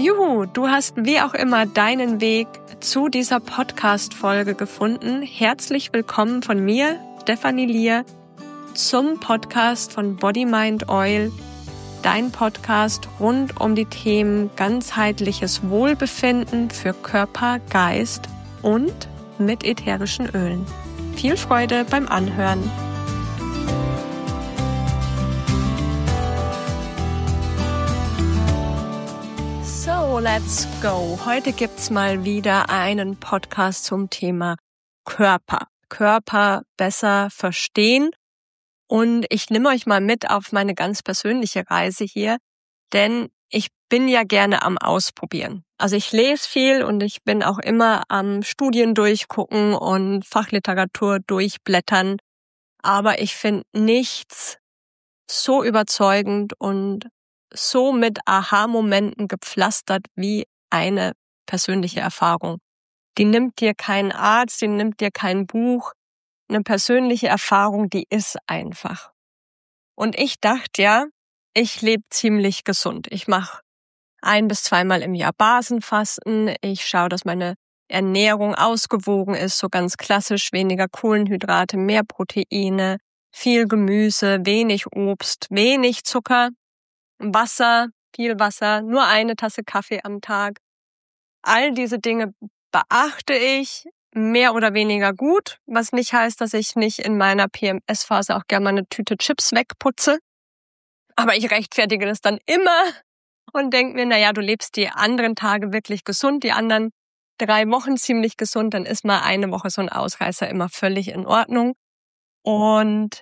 Juhu, du hast wie auch immer deinen Weg zu dieser Podcast-Folge gefunden. Herzlich willkommen von mir, Stefanie Lier, zum Podcast von Body, Mind, Oil, dein Podcast rund um die Themen ganzheitliches Wohlbefinden für Körper, Geist und mit ätherischen Ölen. Viel Freude beim Anhören. So, let's go. Heute gibt's mal wieder einen Podcast zum Thema Körper. Körper besser verstehen. Und ich nehme euch mal mit auf meine ganz persönliche Reise hier, denn ich bin ja gerne am Ausprobieren. Also ich lese viel und ich bin auch immer am Studien durchgucken und Fachliteratur durchblättern. Aber ich finde nichts so überzeugend und so mit Aha-Momenten gepflastert wie eine persönliche Erfahrung. Die nimmt dir kein Arzt, die nimmt dir kein Buch. Eine persönliche Erfahrung, die ist einfach. Und ich dachte ja, ich lebe ziemlich gesund. Ich mache 1- bis 2-mal im Jahr Basenfasten. Ich schaue, dass meine Ernährung ausgewogen ist, so ganz klassisch, weniger Kohlenhydrate, mehr Proteine, viel Gemüse, wenig Obst, wenig Zucker, Wasser, viel Wasser, nur 1 Tasse Kaffee am Tag. All diese Dinge beachte ich mehr oder weniger gut, was nicht heißt, dass ich nicht in meiner PMS-Phase auch gerne mal eine Tüte Chips wegputze. Aber ich rechtfertige das dann immer und denke mir, naja, du lebst die anderen Tage wirklich gesund, die anderen 3 Wochen ziemlich gesund, dann ist mal eine Woche so ein Ausreißer immer völlig in Ordnung. Und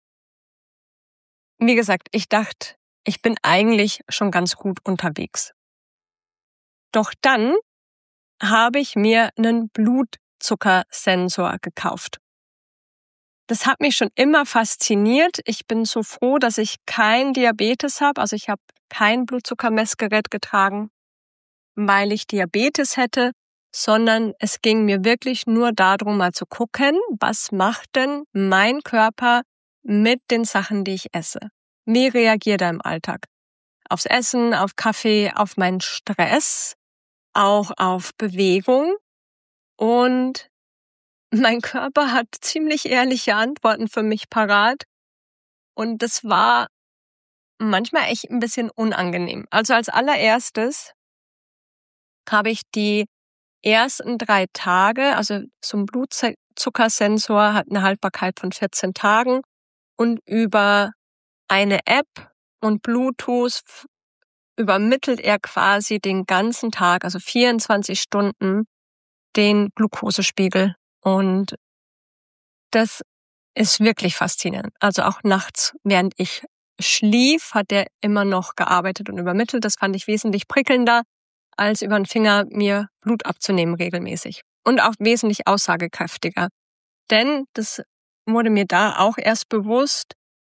wie gesagt, ich dachte, ich bin eigentlich schon ganz gut unterwegs. Doch dann habe ich mir einen Blutzuckersensor gekauft. Das hat mich schon immer fasziniert. Ich bin so froh, dass ich kein Diabetes habe. Also ich habe kein Blutzuckermessgerät getragen, weil ich Diabetes hätte, sondern es ging mir wirklich nur darum, mal zu gucken, was macht denn mein Körper mit den Sachen, die ich esse? Wie reagiert er im Alltag? Aufs Essen, auf Kaffee, auf meinen Stress, auch auf Bewegung. Und mein Körper hat ziemlich ehrliche Antworten für mich parat. Und das war manchmal echt ein bisschen unangenehm. Also als allererstes habe ich die ersten 3 Tage, also so ein Blutzuckersensor hat eine Haltbarkeit von 14 Tagen und über eine App und Bluetooth übermittelt er quasi den ganzen Tag, also 24 Stunden, den Glukosespiegel. Und das ist wirklich faszinierend. Also auch nachts, während ich schlief, hat er immer noch gearbeitet und übermittelt. Das fand ich wesentlich prickelnder, als über den Finger mir Blut abzunehmen regelmäßig. Und auch wesentlich aussagekräftiger. Denn, das wurde mir da auch erst bewusst,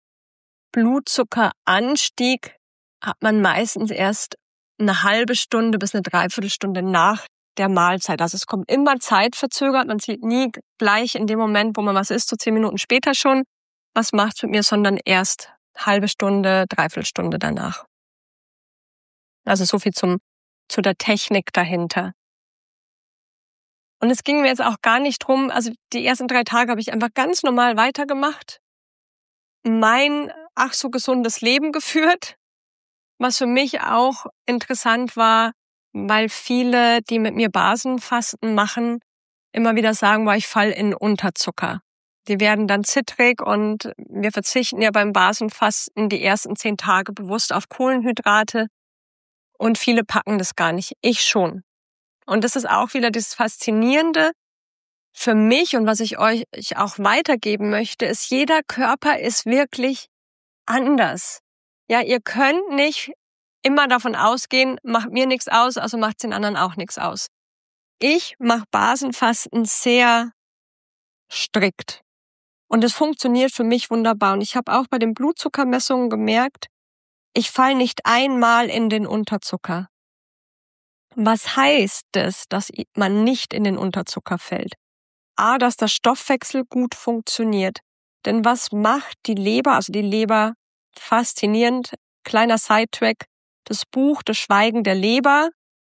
Blutzuckeranstieg hat man meistens erst eine halbe Stunde bis eine Dreiviertelstunde nach der Mahlzeit. Also es kommt immer zeitverzögert. Man sieht nie gleich in dem Moment, wo man was isst, so 10 Minuten später schon, was macht's mit mir, sondern erst halbe Stunde, Dreiviertelstunde danach. Also so viel zu der Technik dahinter. Und es ging mir jetzt auch gar nicht drum, also die ersten 3 Tage habe ich einfach ganz normal weitergemacht. Mein ach so gesundes Leben geführt, was für mich auch interessant war, weil viele, die mit mir Basenfasten machen, immer wieder sagen, ich falle in Unterzucker. Die werden dann zittrig und wir verzichten ja beim Basenfasten die ersten 10 Tage bewusst auf Kohlenhydrate und viele packen das gar nicht. Ich schon. Und das ist auch wieder das Faszinierende für mich und was ich euch auch weitergeben möchte, ist, jeder Körper ist wirklich anders. Ja, ihr könnt nicht immer davon ausgehen, macht mir nichts aus, also macht den anderen auch nichts aus. Ich mache Basenfasten sehr strikt. Und es funktioniert für mich wunderbar. Und ich habe auch bei den Blutzuckermessungen gemerkt, ich falle nicht einmal in den Unterzucker. Was heißt es, dass man nicht in den Unterzucker fällt? A, dass der Stoffwechsel gut funktioniert. Denn was macht die Leber? Also die Leber, faszinierend, kleiner Sidetrack, das Buch Das Schweigen der Leber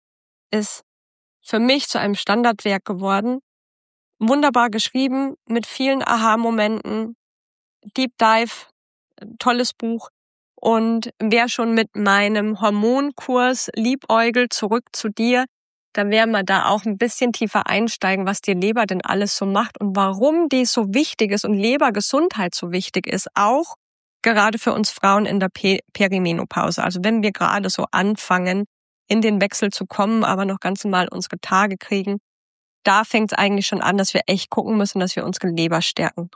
ist für mich zu einem Standardwerk geworden. Wunderbar geschrieben, mit vielen Aha-Momenten, Deep Dive, tolles Buch. Und wer schon mit meinem Hormonkurs liebäugelt, zurück zu dir, dann werden wir da auch ein bisschen tiefer einsteigen, was die Leber denn alles so macht und warum die so wichtig ist und Lebergesundheit so wichtig ist, auch gerade für uns Frauen in der Perimenopause. Also wenn wir gerade so anfangen, in den Wechsel zu kommen, aber noch ganz normal unsere Tage kriegen, da fängt es eigentlich schon an, dass wir echt gucken müssen, dass wir unsere Leber stärken.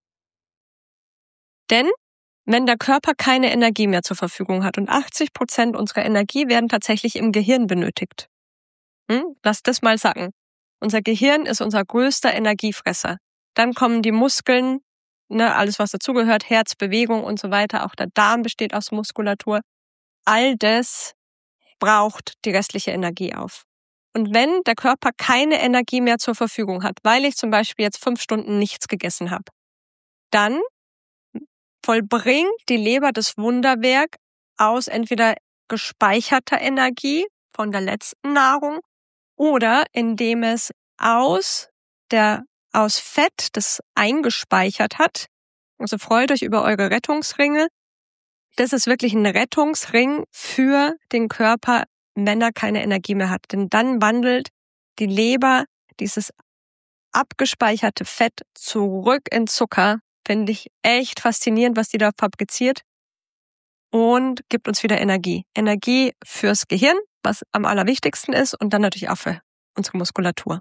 Denn wenn der Körper keine Energie mehr zur Verfügung hat und 80% unserer Energie werden tatsächlich im Gehirn benötigt. Lass das mal sacken. Unser Gehirn ist unser größter Energiefresser. Dann kommen die Muskeln, alles was dazugehört, Herz, Bewegung und so weiter. Auch der Darm besteht aus Muskulatur. All das braucht die restliche Energie auf. Und wenn der Körper keine Energie mehr zur Verfügung hat, weil ich zum Beispiel jetzt 5 Stunden nichts gegessen habe, dann vollbringt die Leber das Wunderwerk aus entweder gespeicherter Energie von der letzten Nahrung oder indem es aus Fett, das eingespeichert hat. Also freut euch über eure Rettungsringe. Das ist wirklich ein Rettungsring für den Körper, wenn er keine Energie mehr hat. Denn dann wandelt die Leber dieses abgespeicherte Fett zurück in Zucker. Finde ich echt faszinierend, was die da fabriziert. Und gibt uns wieder Energie. Energie fürs Gehirn, was am allerwichtigsten ist, und dann natürlich auch für unsere Muskulatur.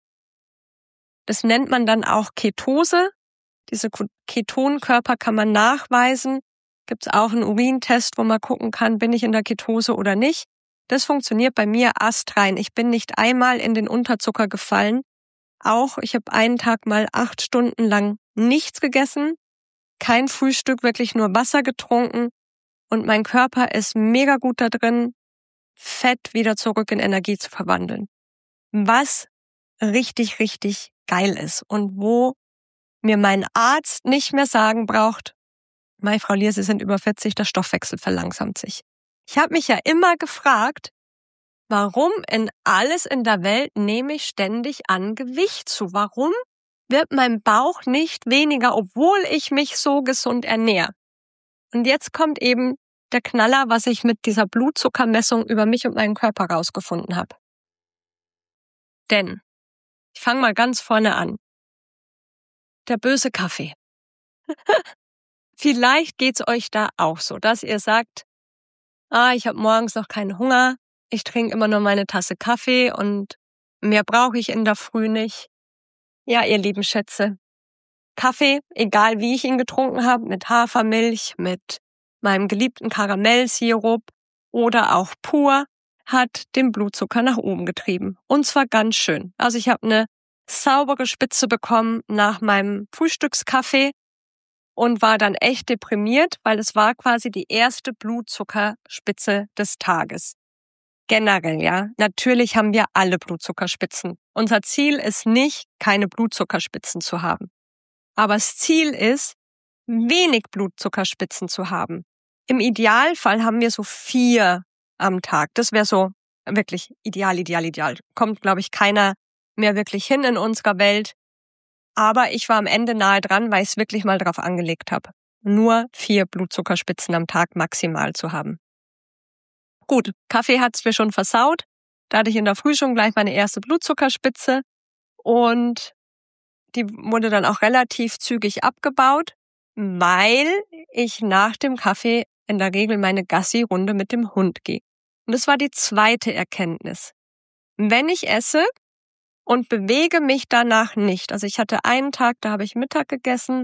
Das nennt man dann auch Ketose. Diese Ketonkörper kann man nachweisen. Gibt es auch einen Urintest, wo man gucken kann, bin ich in der Ketose oder nicht. Das funktioniert bei mir astrein. Ich bin nicht einmal in den Unterzucker gefallen. Auch ich habe einen Tag mal 8 Stunden lang nichts gegessen, kein Frühstück, wirklich nur Wasser getrunken. Und mein Körper ist mega gut da drin, Fett wieder zurück in Energie zu verwandeln. Was richtig, richtig geil ist und wo mir mein Arzt nicht mehr sagen braucht, meine Frau Lier, Sie sind über 40, der Stoffwechsel verlangsamt sich. Ich habe mich ja immer gefragt, warum in alles in der Welt nehme ich ständig an Gewicht zu? Warum wird mein Bauch nicht weniger, obwohl ich mich so gesund ernähre? Und jetzt kommt eben der Knaller, was ich mit dieser Blutzuckermessung über mich und meinen Körper rausgefunden habe. Denn, ich fange mal ganz vorne an. Der böse Kaffee. Vielleicht geht's euch da auch so, dass ihr sagt, ich habe morgens noch keinen Hunger, ich trinke immer nur meine Tasse Kaffee und mehr brauche ich in der Früh nicht. Ja, ihr lieben Schätze, Kaffee, egal wie ich ihn getrunken habe, mit Hafermilch, mit meinem geliebten Karamellsirup oder auch pur, hat den Blutzucker nach oben getrieben. Und zwar ganz schön. Also ich habe eine saubere Spitze bekommen nach meinem Frühstückskaffee und war dann echt deprimiert, weil es war quasi die erste Blutzuckerspitze des Tages. Generell, ja. Natürlich haben wir alle Blutzuckerspitzen. Unser Ziel ist nicht, keine Blutzuckerspitzen zu haben. Aber das Ziel ist, wenig Blutzuckerspitzen zu haben. Im Idealfall haben wir so 4 am Tag. Das wäre so wirklich ideal. Kommt, glaube ich, keiner mehr wirklich hin in unserer Welt. Aber ich war am Ende nahe dran, weil ich es wirklich mal drauf angelegt habe. Nur 4 Blutzuckerspitzen am Tag maximal zu haben. Gut, Kaffee hat's mir schon versaut. Da hatte ich in der Früh schon gleich meine erste Blutzuckerspitze. Und die wurde dann auch relativ zügig abgebaut, weil ich nach dem Kaffee in der Regel meine Gassi-Runde mit dem Hund gehe. Und das war die zweite Erkenntnis. Wenn ich esse und bewege mich danach nicht, also ich hatte einen Tag, da habe ich Mittag gegessen,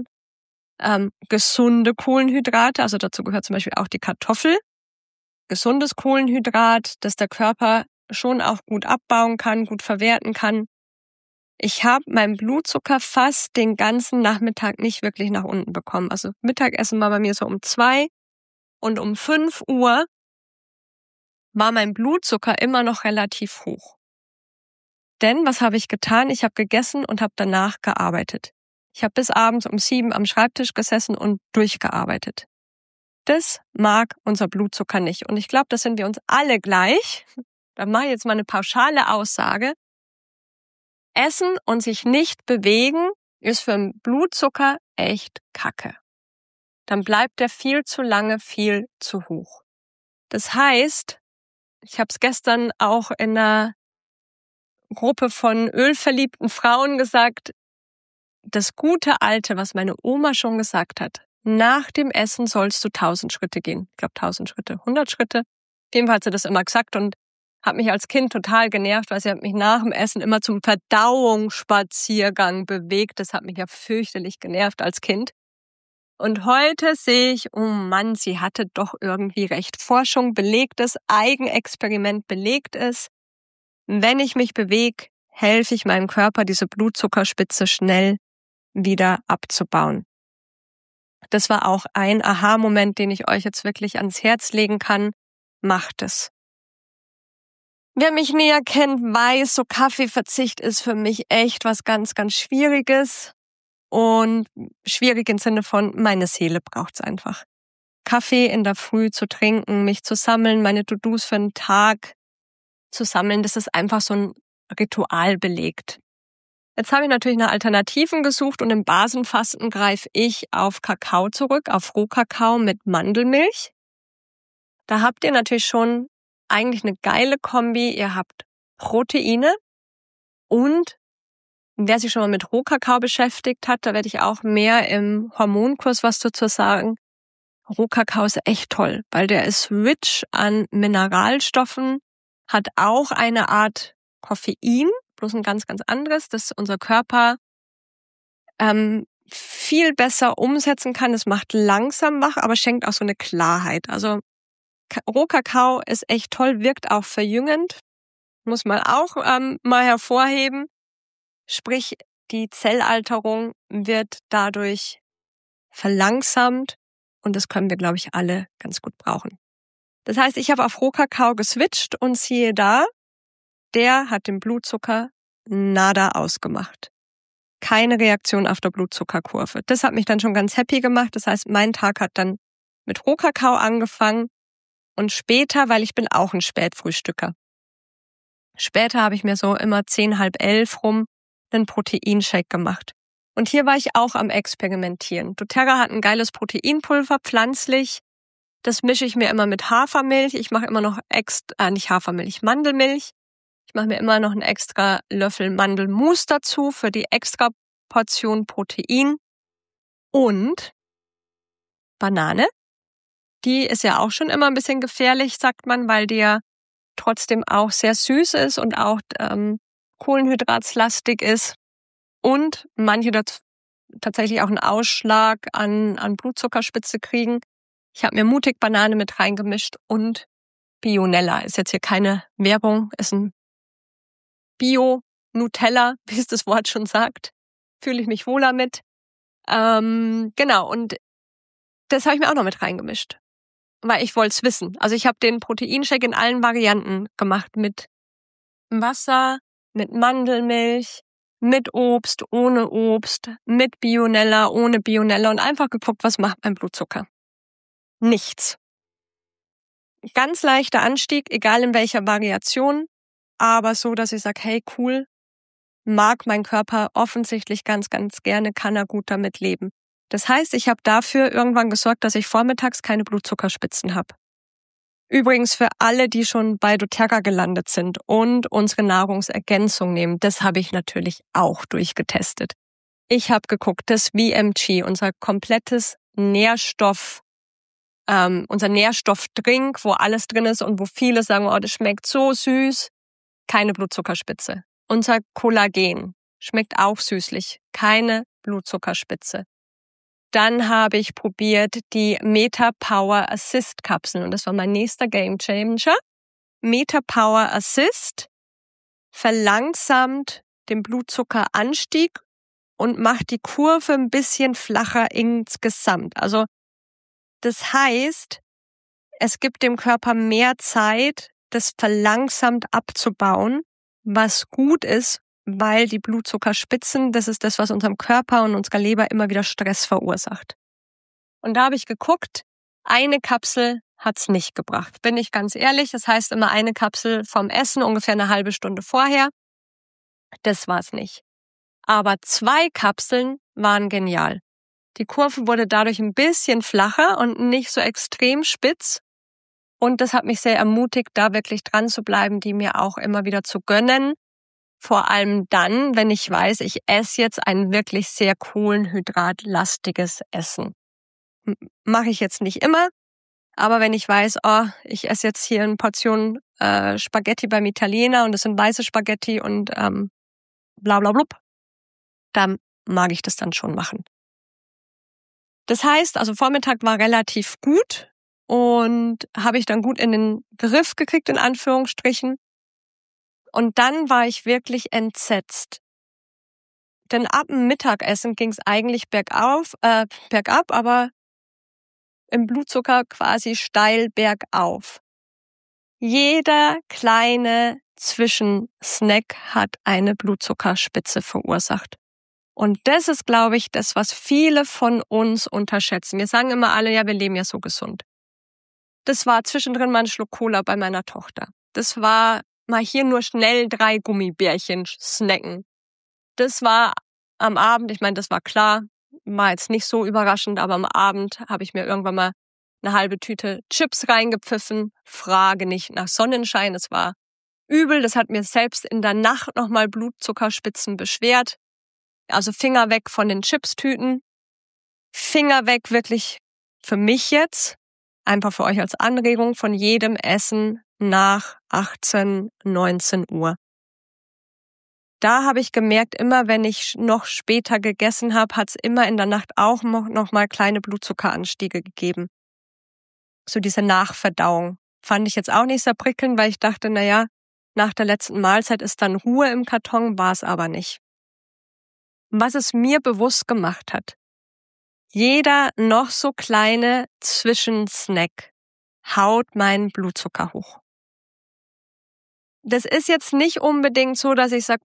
gesunde Kohlenhydrate, also dazu gehört zum Beispiel auch die Kartoffel, gesundes Kohlenhydrat, das der Körper schon auch gut abbauen kann, gut verwerten kann. Ich habe meinen Blutzucker fast den ganzen Nachmittag nicht wirklich nach unten bekommen. Also Mittagessen war bei mir so um 2 und um 5 Uhr war mein Blutzucker immer noch relativ hoch. Denn was habe ich getan? Ich habe gegessen und habe danach gearbeitet. Ich habe bis abends um 7 am Schreibtisch gesessen und durchgearbeitet. Das mag unser Blutzucker nicht. Und ich glaube, das sind wir uns alle gleich. da mache ich jetzt mal eine pauschale Aussage, Essen und sich nicht bewegen ist für den Blutzucker echt Kacke. Dann bleibt der viel zu lange viel zu hoch. Das heißt, ich habe es gestern auch in einer Gruppe von ölverliebten Frauen gesagt, das gute Alte, was meine Oma schon gesagt hat, nach dem Essen sollst du 1000 Schritte gehen. Ich glaube 1000 Schritte, 100 Schritte. Auf jeden Fall hat sie das immer gesagt und hat mich als Kind total genervt, weil sie hat mich nach dem Essen immer zum Verdauungsspaziergang bewegt. Das hat mich ja fürchterlich genervt als Kind. Und heute sehe ich, oh Mann, sie hatte doch irgendwie recht. Forschung belegt es, Eigenexperiment belegt es. Wenn ich mich bewege, helfe ich meinem Körper, diese Blutzuckerspitze schnell wieder abzubauen. Das war auch ein Aha-Moment, den ich euch jetzt wirklich ans Herz legen kann. Macht es. Wer mich näher kennt, weiß, so Kaffeeverzicht ist für mich echt was ganz, ganz Schwieriges. Und schwierig im Sinne von, meine Seele braucht's einfach. Kaffee in der Früh zu trinken, mich zu sammeln, meine To-Dos für den Tag zu sammeln, das ist einfach so ein Ritual belegt. Jetzt habe ich natürlich nach Alternativen gesucht und im Basenfasten greife ich auf Kakao zurück, auf Rohkakao mit Mandelmilch. Da habt ihr natürlich schon eigentlich eine geile Kombi. Ihr habt Proteine und wer sich schon mal mit Rohkakao beschäftigt hat, da werde ich auch mehr im Hormonkurs was dazu sagen. Rohkakao ist echt toll, weil der ist rich an Mineralstoffen, hat auch eine Art Koffein, bloß ein ganz, ganz anderes, das unser Körper viel besser umsetzen kann. Es macht langsam wach, aber schenkt auch so eine Klarheit. Also Rohkakao ist echt toll, wirkt auch verjüngend, muss man auch mal hervorheben. Sprich, die Zellalterung wird dadurch verlangsamt und das können wir, glaube ich, alle ganz gut brauchen. Das heißt, ich habe auf Rohkakao geswitcht und siehe da, der hat den Blutzucker nada ausgemacht. Keine Reaktion auf der Blutzuckerkurve. Das hat mich dann schon ganz happy gemacht. Das heißt, mein Tag hat dann mit Rohkakao angefangen und später, weil ich bin auch ein Spätfrühstücker. Später habe ich mir so immer 10, halb 11 rum einen Proteinshake gemacht. Und hier war ich auch am Experimentieren. doTERRA hat ein geiles Proteinpulver, pflanzlich. Das mische ich mir immer mit Hafermilch. Ich mache immer noch nicht Hafermilch, Mandelmilch. Ich mache mir immer noch einen extra Löffel Mandelmus dazu für die extra Portion Protein. Und Banane. Die ist ja auch schon immer ein bisschen gefährlich, sagt man, weil die ja trotzdem auch sehr süß ist und auch kohlenhydratslastig ist. Und manche tatsächlich auch einen Ausschlag an Blutzuckerspitze kriegen. Ich habe mir mutig Banane mit reingemischt und Bionella. Ist jetzt hier keine Werbung, ist ein Bio-Nutella, wie es das Wort schon sagt. Fühle ich mich wohler mit. Genau, und das habe ich mir auch noch mit reingemischt. Weil ich wollte es wissen. Also ich habe den Proteinshake in allen Varianten gemacht. Mit Wasser, mit Mandelmilch, mit Obst, ohne Obst, mit Bionella, ohne Bionella und einfach geguckt, was macht mein Blutzucker. Nichts. Ganz leichter Anstieg, egal in welcher Variation, aber so, dass ich sage, hey cool, mag mein Körper offensichtlich ganz, ganz gerne, kann er gut damit leben. Das heißt, ich habe dafür irgendwann gesorgt, dass ich vormittags keine Blutzuckerspitzen habe. Übrigens für alle, die schon bei doTERRA gelandet sind und unsere Nahrungsergänzung nehmen, das habe ich natürlich auch durchgetestet. Ich habe geguckt, das VMG, unser komplettes unser Nährstoffdrink, wo alles drin ist und wo viele sagen, oh, das schmeckt so süß, keine Blutzuckerspitze. Unser Kollagen schmeckt auch süßlich, keine Blutzuckerspitze. Dann habe ich probiert die Meta Power Assist Kapseln und das war mein nächster Game Changer. Meta Power Assist verlangsamt den Blutzuckeranstieg und macht die Kurve ein bisschen flacher insgesamt. Also das heißt, es gibt dem Körper mehr Zeit, das verlangsamt abzubauen, was gut ist, weil die Blutzuckerspitzen, das ist das, was unserem Körper und unserer Leber immer wieder Stress verursacht. Und da habe ich geguckt, eine Kapsel hat's nicht gebracht. Bin ich ganz ehrlich. Das heißt immer eine Kapsel vom Essen, ungefähr eine halbe Stunde vorher. Das war's nicht. Aber 2 Kapseln waren genial. Die Kurve wurde dadurch ein bisschen flacher und nicht so extrem spitz. Und das hat mich sehr ermutigt, da wirklich dran zu bleiben, die mir auch immer wieder zu gönnen. Vor allem dann, wenn ich weiß, ich esse jetzt ein wirklich sehr kohlenhydratlastiges Essen. Mache ich jetzt nicht immer, aber wenn ich weiß, ich esse jetzt hier eine Portion Spaghetti beim Italiener und das sind weiße Spaghetti und bla bla blub, dann mag ich das dann schon machen. Das heißt, also Vormittag war relativ gut und habe ich dann gut in den Griff gekriegt, in Anführungsstrichen. Und dann war ich wirklich entsetzt. Denn ab dem Mittagessen ging es eigentlich bergab, aber im Blutzucker quasi steil bergauf. Jeder kleine Zwischensnack hat eine Blutzuckerspitze verursacht. Und das ist, glaube ich, das, was viele von uns unterschätzen. Wir sagen immer alle, ja, wir leben ja so gesund. Das war zwischendrin mal ein Schluck Cola bei meiner Tochter. Das war mal hier nur schnell 3 Gummibärchen snacken. Das war am Abend, ich meine, das war klar, war jetzt nicht so überraschend, aber am Abend habe ich mir irgendwann mal eine halbe Tüte Chips reingepfiffen. Frage nicht nach Sonnenschein, es war übel. Das hat mir selbst in der Nacht nochmal Blutzuckerspitzen beschwert. Also Finger weg von den Chipstüten. Finger weg wirklich für mich jetzt, einfach für euch als Anregung, von jedem Essen nach 18, 19 Uhr. Da habe ich gemerkt, immer wenn ich noch später gegessen habe, hat es immer in der Nacht auch noch mal kleine Blutzuckeranstiege gegeben. So diese Nachverdauung. Fand ich jetzt auch nicht so prickelnd, weil ich dachte, nach der letzten Mahlzeit ist dann Ruhe im Karton, war es aber nicht. Was es mir bewusst gemacht hat: Jeder noch so kleine Zwischensnack haut meinen Blutzucker hoch. Das ist jetzt nicht unbedingt so, dass ich sage,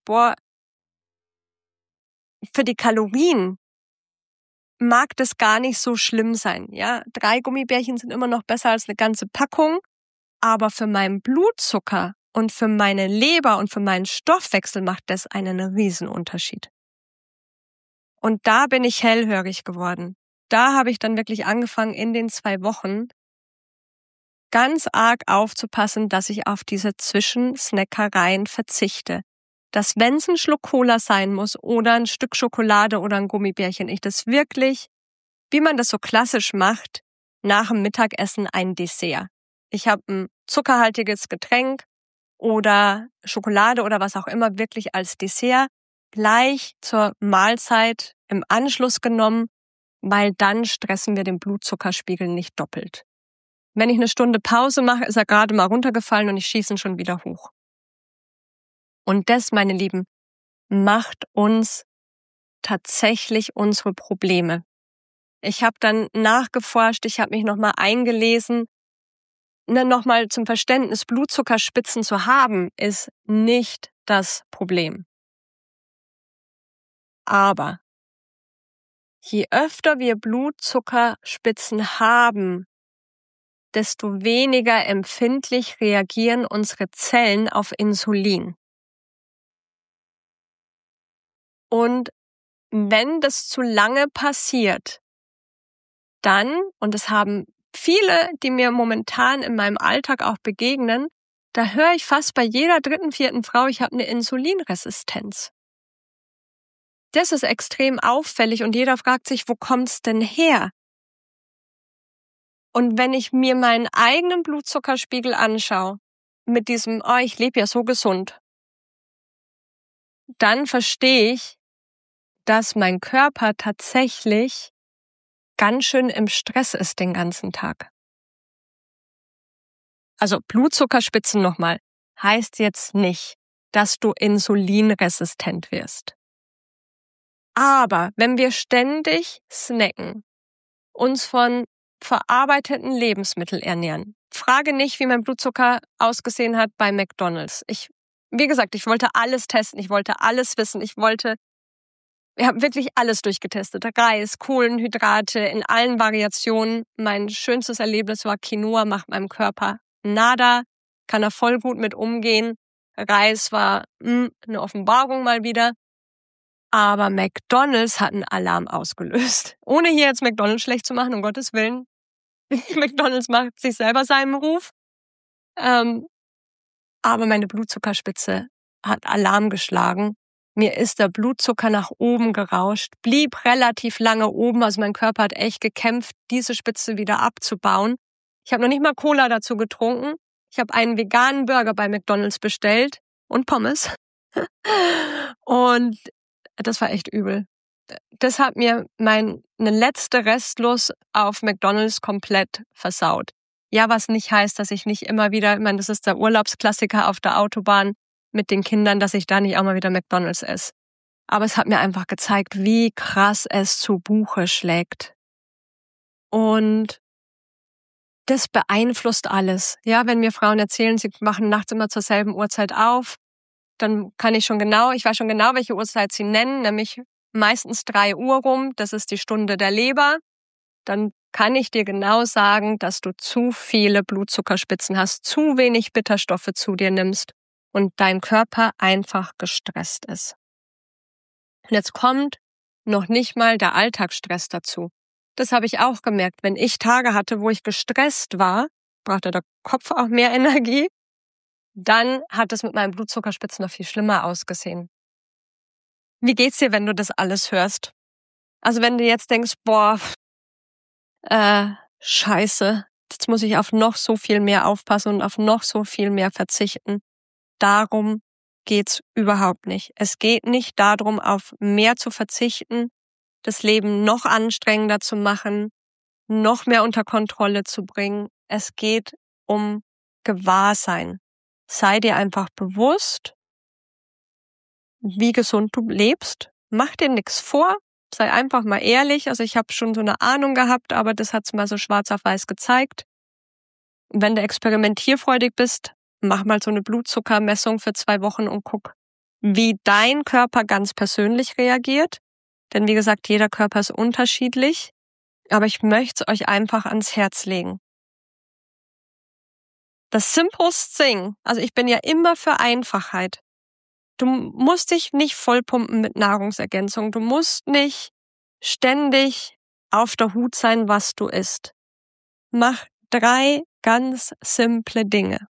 für die Kalorien mag das gar nicht so schlimm sein. Ja, 3 Gummibärchen sind immer noch besser als eine ganze Packung. Aber für meinen Blutzucker und für meine Leber und für meinen Stoffwechsel macht das einen Riesenunterschied. Und da bin ich hellhörig geworden. Da habe ich dann wirklich angefangen, in den 2 Wochen ganz arg aufzupassen, dass ich auf diese Zwischensnackereien verzichte. Dass, wenn es ein Schluck Cola sein muss oder ein Stück Schokolade oder ein Gummibärchen, ich das wirklich, wie man das so klassisch macht, nach dem Mittagessen ein Dessert. Ich habe ein zuckerhaltiges Getränk oder Schokolade oder was auch immer wirklich als Dessert gleich zur Mahlzeit im Anschluss genommen, weil dann stressen wir den Blutzuckerspiegel nicht doppelt. Wenn ich eine Stunde Pause mache, ist er gerade mal runtergefallen und ich schieße ihn schon wieder hoch. Und das, meine Lieben, macht uns tatsächlich unsere Probleme. Ich habe dann nachgeforscht, ich habe mich nochmal eingelesen. Nochmal zum Verständnis, Blutzuckerspitzen zu haben, ist nicht das Problem. Aber je öfter wir Blutzuckerspitzen haben, desto weniger empfindlich reagieren unsere Zellen auf Insulin. Und wenn das zu lange passiert, dann, und das haben viele, die mir momentan in meinem Alltag auch begegnen, da höre ich fast bei jeder 3., 4. Frau, ich habe eine Insulinresistenz. Das ist extrem auffällig und jeder fragt sich, wo kommt's denn her? Und wenn ich mir meinen eigenen Blutzuckerspiegel anschaue, mit diesem, ich lebe ja so gesund, dann verstehe ich, dass mein Körper tatsächlich ganz schön im Stress ist den ganzen Tag. Also Blutzuckerspitzen nochmal, heißt jetzt nicht, dass du insulinresistent wirst. Aber wenn wir ständig snacken, uns von verarbeiteten Lebensmitteln ernähren, frage nicht, wie mein Blutzucker ausgesehen hat bei McDonald's. Wie gesagt, ich wollte alles testen, ich wollte alles wissen, ich wollte Wir haben wirklich alles durchgetestet. Reis, Kohlenhydrate in allen Variationen. Mein schönstes Erlebnis war Quinoa, macht meinem Körper nada, kann er voll gut mit umgehen. Reis war eine Offenbarung mal wieder. Aber McDonald's hat einen Alarm ausgelöst. Ohne hier jetzt McDonald's schlecht zu machen, um Gottes Willen. McDonald's macht sich selber seinen Ruf. Aber meine Blutzuckerspitze hat Alarm geschlagen. Mir ist der Blutzucker nach oben gerauscht, blieb relativ lange oben. Also mein Körper hat echt gekämpft, diese Spitze wieder abzubauen. Ich habe noch nicht mal Cola dazu getrunken. Ich habe einen veganen Burger bei McDonald's bestellt und Pommes. Und das war echt übel. Das hat mir eine letzte Restlust auf McDonald's komplett versaut. Ja, was nicht heißt, dass ich nicht immer wieder, ich meine, das ist der Urlaubsklassiker auf der Autobahn mit den Kindern, dass ich da nicht auch mal wieder McDonald's esse. Aber es hat mir einfach gezeigt, wie krass es zu Buche schlägt. Und das beeinflusst alles. Ja, wenn mir Frauen erzählen, sie machen nachts immer zur selben Uhrzeit auf, dann ich weiß schon genau, welche Uhrzeit sie nennen, nämlich meistens 3 Uhr rum, das ist die Stunde der Leber. Dann kann ich dir genau sagen, dass du zu viele Blutzuckerspitzen hast, zu wenig Bitterstoffe zu dir nimmst und dein Körper einfach gestresst ist. Und jetzt kommt noch nicht mal der Alltagsstress dazu. Das habe ich auch gemerkt. Wenn ich Tage hatte, wo ich gestresst war, brauchte der Kopf auch mehr Energie, dann hat es mit meinen Blutzuckerspitzen noch viel schlimmer ausgesehen. Wie geht's dir, wenn du das alles hörst? Also wenn du jetzt denkst, boah, scheiße, jetzt muss ich auf noch so viel mehr aufpassen und auf noch so viel mehr verzichten. Darum geht's überhaupt nicht. Es geht nicht darum, auf mehr zu verzichten, das Leben noch anstrengender zu machen, noch mehr unter Kontrolle zu bringen. Es geht um Gewahrsein. Sei dir einfach bewusst, wie gesund du lebst. Mach dir nichts vor. Sei einfach mal ehrlich. Also ich habe schon so eine Ahnung gehabt, aber das hat's mal so schwarz auf weiß gezeigt. Und wenn du experimentierfreudig bist, mach mal so eine Blutzuckermessung für 2 Wochen und guck, wie dein Körper ganz persönlich reagiert. Denn wie gesagt, jeder Körper ist unterschiedlich. Aber ich möchte es euch einfach ans Herz legen. Das simplest thing, also ich bin ja immer für Einfachheit. Du musst dich nicht vollpumpen mit Nahrungsergänzung. Du musst nicht ständig auf der Hut sein, was du isst. Mach 3 ganz simple Dinge.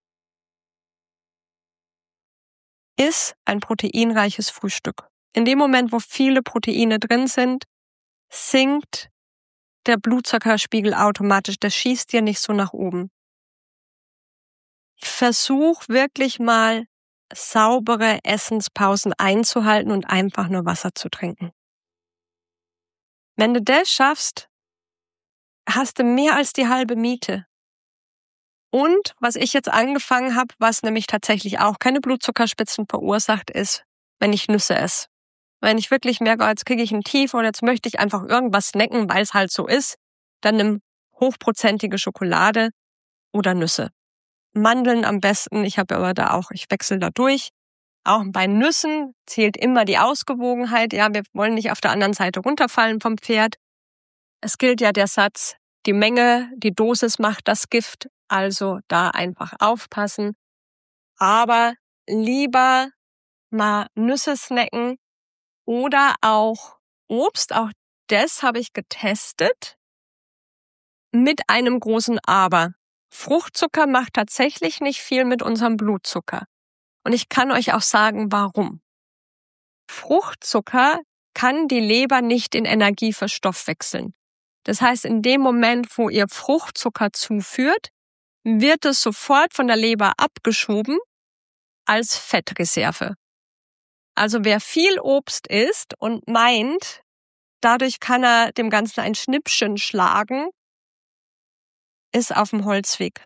Iss ein proteinreiches Frühstück. In dem Moment, wo viele Proteine drin sind, sinkt der Blutzuckerspiegel automatisch. Das schießt dir nicht so nach oben. Versuch wirklich mal saubere Essenspausen einzuhalten und einfach nur Wasser zu trinken. Wenn du das schaffst, hast du mehr als die halbe Miete. Und was ich jetzt angefangen habe, was nämlich tatsächlich auch keine Blutzuckerspitzen verursacht, ist, wenn ich Nüsse esse. Wenn ich wirklich merke, jetzt kriege ich ein Tief oder jetzt möchte ich einfach irgendwas snacken, weil es halt so ist, dann nimm hochprozentige Schokolade oder Nüsse. Mandeln am besten, ich wechsle da durch. Auch bei Nüssen zählt immer die Ausgewogenheit. Ja, wir wollen nicht auf der anderen Seite runterfallen vom Pferd. Es gilt ja der Satz, die Menge, die Dosis macht das Gift. Also da einfach aufpassen. Aber lieber mal Nüsse snacken oder auch Obst. Auch das habe ich getestet. Mit einem großen Aber. Fruchtzucker macht tatsächlich nicht viel mit unserem Blutzucker. Und ich kann euch auch sagen, warum. Fruchtzucker kann die Leber nicht in Energie verstoffwechseln. Das heißt, in dem Moment, wo ihr Fruchtzucker zuführt, wird es sofort von der Leber abgeschoben als Fettreserve. Also wer viel Obst isst und meint, dadurch kann er dem Ganzen ein Schnippchen schlagen, ist auf dem Holzweg.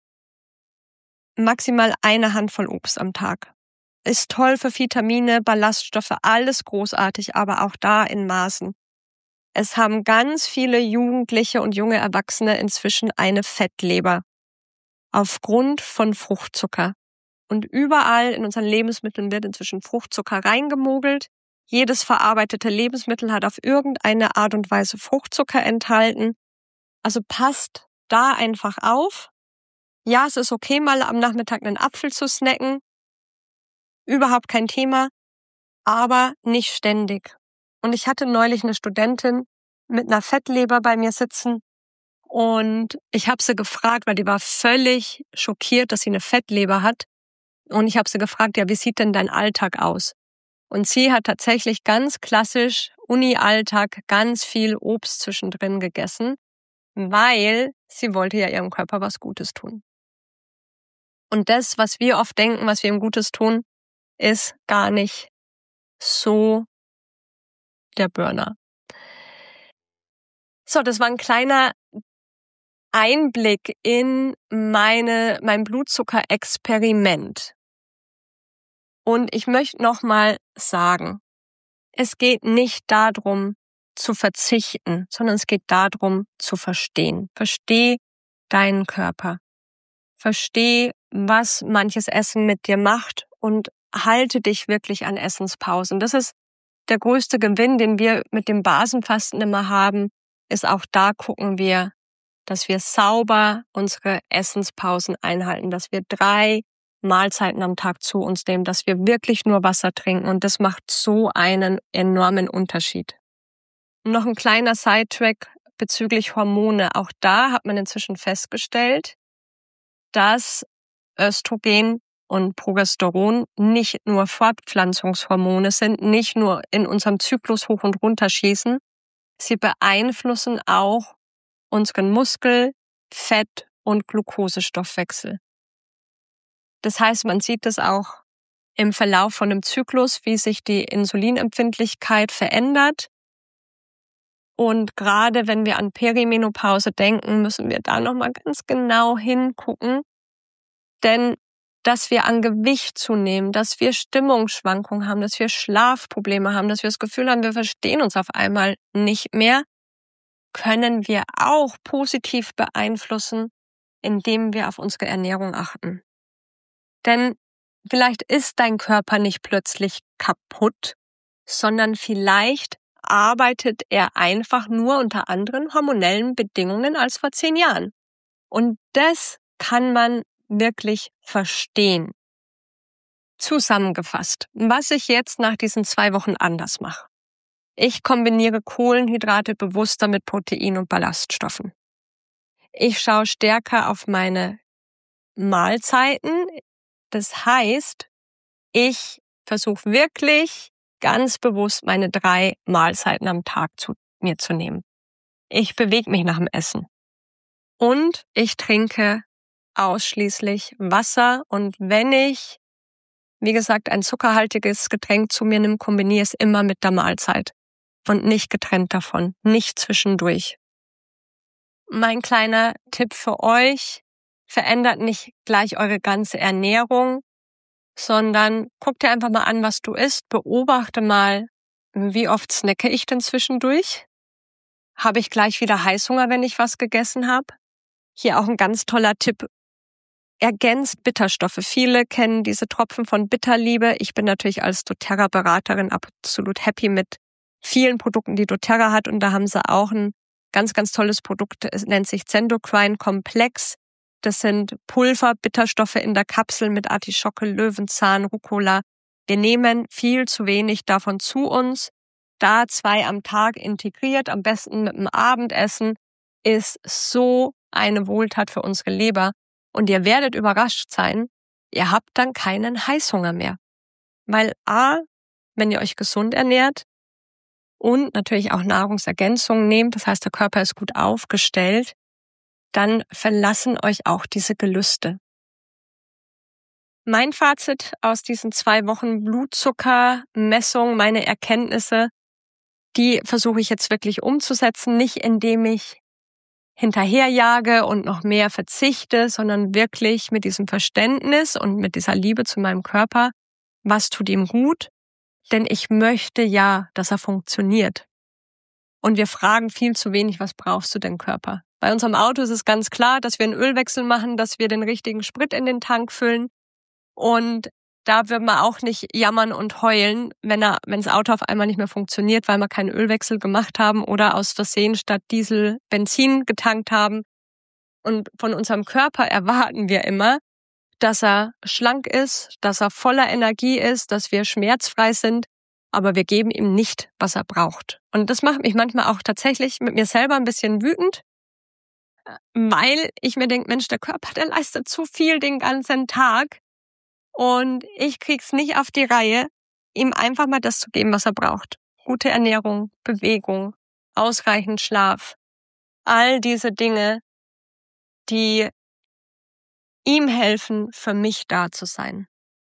Maximal eine Handvoll Obst am Tag. Ist toll für Vitamine, Ballaststoffe, alles großartig, aber auch da in Maßen. Es haben ganz viele Jugendliche und junge Erwachsene inzwischen eine Fettleber. Aufgrund von Fruchtzucker. Und überall in unseren Lebensmitteln wird inzwischen Fruchtzucker reingemogelt. Jedes verarbeitete Lebensmittel hat auf irgendeine Art und Weise Fruchtzucker enthalten. Also passt da einfach auf. Ja, es ist okay, mal am Nachmittag einen Apfel zu snacken. Überhaupt kein Thema, aber nicht ständig. Und ich hatte neulich eine Studentin mit einer Fettleber bei mir sitzen und ich habe sie gefragt, weil die war völlig schockiert, dass sie eine Fettleber hat. Und ich habe sie gefragt, ja, wie sieht denn dein Alltag aus? Und sie hat tatsächlich ganz klassisch Uni-Alltag ganz viel Obst zwischendrin gegessen, weil sie wollte ja ihrem Körper was Gutes tun. Und das, was wir oft denken, was wir ihm Gutes tun, ist gar nicht so der Burner. So, das war ein kleiner Einblick in mein Blutzuckerexperiment. Und ich möchte nochmal sagen, es geht nicht darum, zu verzichten, sondern es geht darum, zu verstehen. Versteh deinen Körper. Versteh, was manches Essen mit dir macht und halte dich wirklich an Essenspausen. Das ist der größte Gewinn, den wir mit dem Basenfasten immer haben, ist auch da gucken wir, dass wir sauber unsere Essenspausen einhalten, dass wir 3 Mahlzeiten am Tag zu uns nehmen, dass wir wirklich nur Wasser trinken und das macht so einen enormen Unterschied. Noch ein kleiner Sidetrack bezüglich Hormone. Auch da hat man inzwischen festgestellt, dass Östrogen und Progesteron nicht nur Fortpflanzungshormone sind, nicht nur in unserem Zyklus hoch und runter schießen, sie beeinflussen auch unseren Muskel-, Fett- und Glukosestoffwechsel. Das heißt, man sieht es auch im Verlauf von einem Zyklus, wie sich die Insulinempfindlichkeit verändert. Und gerade wenn wir an Perimenopause denken, müssen wir da nochmal ganz genau hingucken. Denn dass wir an Gewicht zunehmen, dass wir Stimmungsschwankungen haben, dass wir Schlafprobleme haben, dass wir das Gefühl haben, wir verstehen uns auf einmal nicht mehr, können wir auch positiv beeinflussen, indem wir auf unsere Ernährung achten. Denn vielleicht ist dein Körper nicht plötzlich kaputt, sondern vielleicht arbeitet er einfach nur unter anderen hormonellen Bedingungen als vor 10 Jahren. Und das kann man wirklich verstehen. Zusammengefasst, was ich jetzt nach diesen 2 Wochen anders mache. Ich kombiniere Kohlenhydrate bewusster mit Protein und Ballaststoffen. Ich schaue stärker auf meine Mahlzeiten. Das heißt, ich versuche wirklich ganz bewusst meine 3 Mahlzeiten am Tag zu mir zu nehmen. Ich bewege mich nach dem Essen. Und ich trinke ausschließlich Wasser. Und wenn ich, wie gesagt, ein zuckerhaltiges Getränk zu mir nehme, kombiniere es immer mit der Mahlzeit. Und nicht getrennt davon, nicht zwischendurch. Mein kleiner Tipp für euch, verändert nicht gleich eure ganze Ernährung, sondern guck dir einfach mal an, was du isst, beobachte mal, wie oft snacke ich denn zwischendurch? Habe ich gleich wieder Heißhunger, wenn ich was gegessen habe? Hier auch ein ganz toller Tipp, ergänzt Bitterstoffe. Viele kennen diese Tropfen von Bitterliebe. Ich bin natürlich als doTERRA-Beraterin absolut happy mit vielen Produkten, die doTERRA hat. Und da haben sie auch ein ganz, ganz tolles Produkt. Es nennt sich Zendocrine Komplex. Das sind Pulver-Bitterstoffe in der Kapsel mit Artischocke, Löwenzahn, Rucola. Wir nehmen viel zu wenig davon zu uns. Da 2 am Tag integriert, am besten mit dem Abendessen, ist so eine Wohltat für unsere Leber. Und ihr werdet überrascht sein, ihr habt dann keinen Heißhunger mehr. Weil A, wenn ihr euch gesund ernährt und natürlich auch Nahrungsergänzungen nehmt, das heißt, der Körper ist gut aufgestellt, dann verlassen euch auch diese Gelüste. Mein Fazit aus diesen 2 Wochen Blutzuckermessung, meine Erkenntnisse, die versuche ich jetzt wirklich umzusetzen, nicht indem ich hinterherjage und noch mehr verzichte, sondern wirklich mit diesem Verständnis und mit dieser Liebe zu meinem Körper, was tut ihm gut, denn ich möchte ja, dass er funktioniert. Und wir fragen viel zu wenig, was brauchst du denn, Körper? Bei unserem Auto ist es ganz klar, dass wir einen Ölwechsel machen, dass wir den richtigen Sprit in den Tank füllen und da wird man auch nicht jammern und heulen, wenn das Auto auf einmal nicht mehr funktioniert, weil wir keinen Ölwechsel gemacht haben oder aus Versehen statt Diesel Benzin getankt haben. Und von unserem Körper erwarten wir immer, dass er schlank ist, dass er voller Energie ist, dass wir schmerzfrei sind, aber wir geben ihm nicht, was er braucht. Und das macht mich manchmal auch tatsächlich mit mir selber ein bisschen wütend, weil ich mir denke, Mensch, der Körper, der leistet zu viel den ganzen Tag und ich krieg's nicht auf die Reihe, ihm einfach mal das zu geben, was er braucht. Gute Ernährung, Bewegung, ausreichend Schlaf, all diese Dinge, die ihm helfen, für mich da zu sein.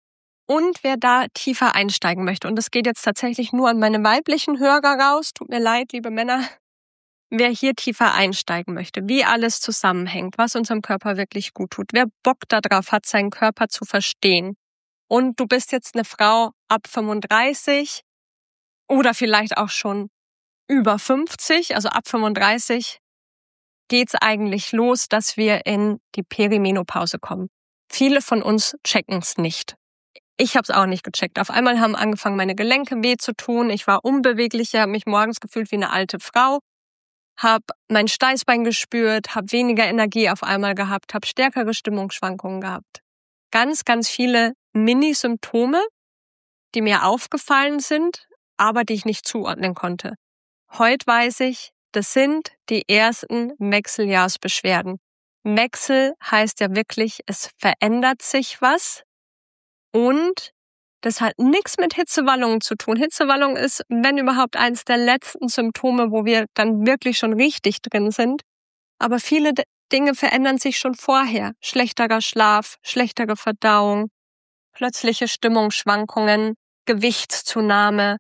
Und wer da tiefer einsteigen möchte, und das geht jetzt tatsächlich nur an meine weiblichen Hörer raus, tut mir leid, liebe Männer, wer hier tiefer einsteigen möchte, wie alles zusammenhängt, was unserem Körper wirklich gut tut, wer Bock darauf hat, seinen Körper zu verstehen. Und du bist jetzt eine Frau ab 35 oder vielleicht auch schon über 50, also ab 35 geht's eigentlich los, dass wir in die Perimenopause kommen. Viele von uns checken's nicht. Ich habe es auch nicht gecheckt. Auf einmal haben angefangen, meine Gelenke weh zu tun. Ich war unbeweglicher, habe mich morgens gefühlt wie eine alte Frau, habe mein Steißbein gespürt, habe weniger Energie auf einmal gehabt, habe stärkere Stimmungsschwankungen gehabt. Ganz, ganz viele Mini-Symptome, die mir aufgefallen sind, aber die ich nicht zuordnen konnte. Heute weiß ich, das sind die ersten Wechseljahrsbeschwerden. Wechsel heißt ja wirklich, es verändert sich was. Und das hat nichts mit Hitzewallungen zu tun. Hitzewallung ist, wenn überhaupt, eins der letzten Symptome, wo wir dann wirklich schon richtig drin sind. Aber viele Dinge verändern sich schon vorher. Schlechterer Schlaf, schlechtere Verdauung, plötzliche Stimmungsschwankungen, Gewichtszunahme.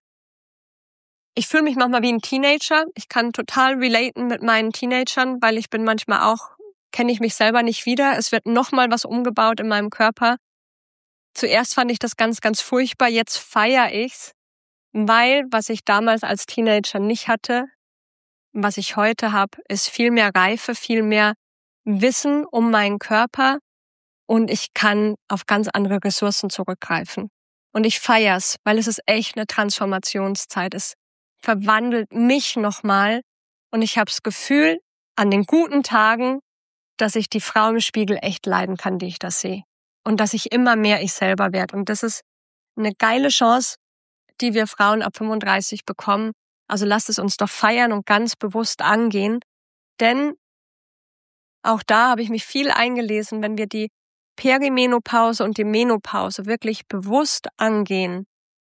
Ich fühle mich manchmal wie ein Teenager. Ich kann total relaten mit meinen Teenagern, weil ich bin manchmal auch, kenne ich mich selber nicht wieder. Es wird nochmal was umgebaut in meinem Körper. Zuerst fand ich das ganz, ganz furchtbar. Jetzt feiere ich's, weil was ich damals als Teenager nicht hatte, was ich heute habe, ist viel mehr Reife, viel mehr Wissen um meinen Körper und ich kann auf ganz andere Ressourcen zurückgreifen. Und ich feier's, weil es ist echt eine Transformationszeit. Es verwandelt mich nochmal und ich habe das Gefühl an den guten Tagen, dass ich die Frau im Spiegel echt leiden kann, die ich da sehe. Und dass ich immer mehr ich selber werde. Und das ist eine geile Chance, die wir Frauen ab 35 bekommen. Also lasst es uns doch feiern und ganz bewusst angehen. Denn auch da habe ich mich viel eingelesen, wenn wir die Perimenopause und die Menopause wirklich bewusst angehen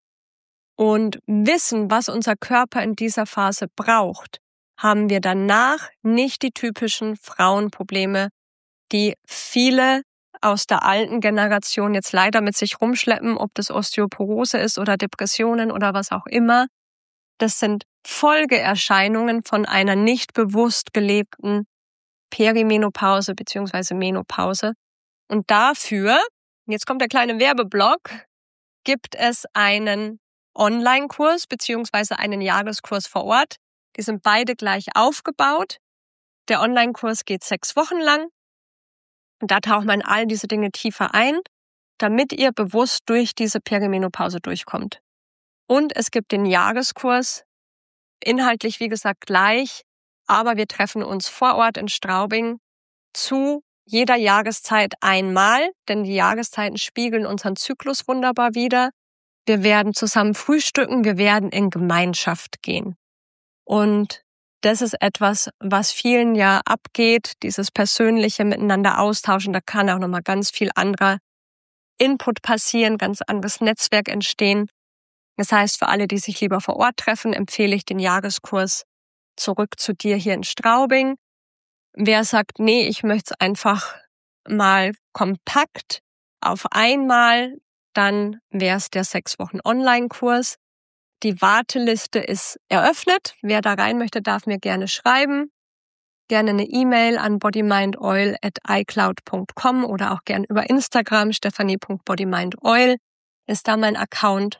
und wissen, was unser Körper in dieser Phase braucht, haben wir danach nicht die typischen Frauenprobleme, die viele aus der alten Generation jetzt leider mit sich rumschleppen, ob das Osteoporose ist oder Depressionen oder was auch immer. Das sind Folgeerscheinungen von einer nicht bewusst gelebten Perimenopause bzw. Menopause. Und dafür, jetzt kommt der kleine Werbeblock, gibt es einen Online-Kurs bzw. einen Jahreskurs vor Ort. Die sind beide gleich aufgebaut. Der Online-Kurs geht 6 Wochen lang. Und da taucht man in all diese Dinge tiefer ein, damit ihr bewusst durch diese Perimenopause durchkommt. Und es gibt den Jahreskurs, inhaltlich wie gesagt gleich, aber wir treffen uns vor Ort in Straubing zu jeder Jahreszeit einmal, denn die Jahreszeiten spiegeln unseren Zyklus wunderbar wider. Wir werden zusammen frühstücken, wir werden in Gemeinschaft gehen. Und das ist etwas, was vielen ja abgeht, dieses persönliche Miteinander austauschen. Da kann auch nochmal ganz viel anderer Input passieren, ganz anderes Netzwerk entstehen. Das heißt, für alle, die sich lieber vor Ort treffen, empfehle ich den Jahreskurs zurück zu dir hier in Straubing. Wer sagt, nee, ich möchte es einfach mal kompakt auf einmal, dann wäre es der 6 Wochen Online-Kurs. Die Warteliste ist eröffnet. Wer da rein möchte, darf mir gerne schreiben. Gerne eine E-Mail an bodymindOil@icloud.com oder auch gerne über Instagram. Stephanie.bodymindOil ist da mein Account.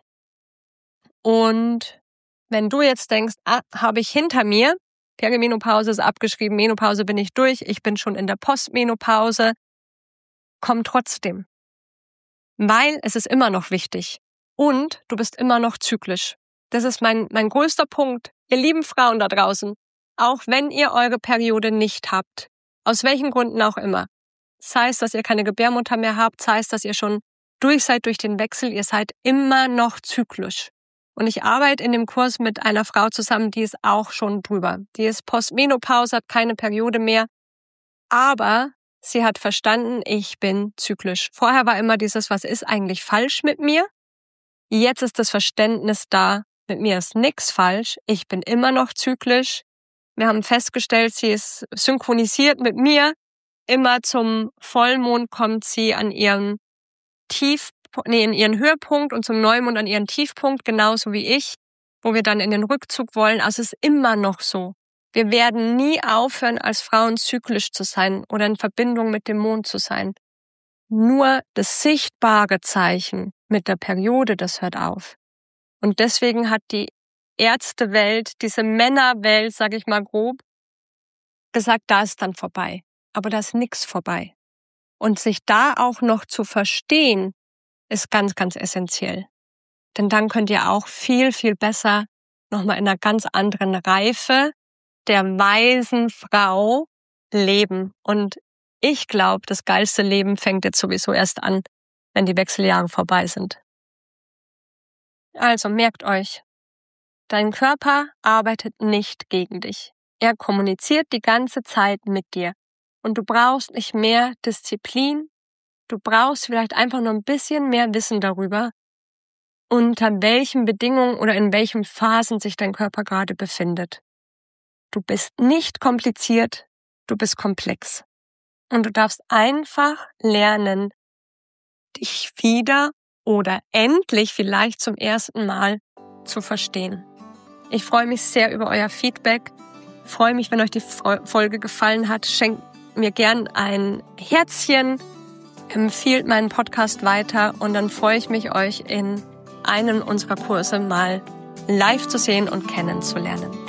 Und wenn du jetzt denkst, habe ich hinter mir, Perimenopause ist abgeschrieben, Menopause bin ich durch, ich bin schon in der Postmenopause, komm trotzdem. weil es ist immer noch wichtig und du bist immer noch zyklisch. Das ist mein größter Punkt. Ihr lieben Frauen da draußen, auch wenn ihr eure Periode nicht habt, aus welchen Gründen auch immer, sei es, dass ihr keine Gebärmutter mehr habt, sei es, dass ihr schon durch seid durch den Wechsel, ihr seid immer noch zyklisch. Und ich arbeite in dem Kurs mit einer Frau zusammen, die ist auch schon drüber. Die ist Postmenopause, hat keine Periode mehr, aber sie hat verstanden, ich bin zyklisch. Vorher war immer dieses, was ist eigentlich falsch mit mir? Jetzt ist das Verständnis da, mit mir ist nichts falsch, ich bin immer noch zyklisch. Wir haben festgestellt, sie ist synchronisiert mit mir. Immer zum Vollmond kommt sie an ihren in ihren Höhepunkt und zum Neumond an ihren Tiefpunkt, genauso wie ich, wo wir dann in den Rückzug wollen. Also es ist immer noch so. Wir werden nie aufhören, als Frauen zyklisch zu sein oder in Verbindung mit dem Mond zu sein. Nur das sichtbare Zeichen mit der Periode, das hört auf. Und deswegen hat die Ärztewelt, diese Männerwelt, sage ich mal grob, gesagt, da ist dann vorbei. Aber da ist nichts vorbei. Und sich da auch noch zu verstehen, ist ganz, ganz essentiell. Denn dann könnt ihr auch viel, viel besser nochmal in einer ganz anderen Reife der weisen Frau leben. Und ich glaube, das geilste Leben fängt jetzt sowieso erst an, wenn die Wechseljahre vorbei sind. Also merkt euch, dein Körper arbeitet nicht gegen dich. Er kommuniziert die ganze Zeit mit dir. Und du brauchst nicht mehr Disziplin, du brauchst vielleicht einfach nur ein bisschen mehr Wissen darüber, unter welchen Bedingungen oder in welchen Phasen sich dein Körper gerade befindet. Du bist nicht kompliziert, du bist komplex. Und du darfst einfach lernen, dich wieder oder endlich vielleicht zum ersten Mal zu verstehen. Ich freue mich sehr über euer Feedback. Ich freue mich, wenn euch die Folge gefallen hat. Schenkt mir gern ein Herzchen, empfiehlt meinen Podcast weiter und dann freue ich mich, euch in einem unserer Kurse mal live zu sehen und kennenzulernen.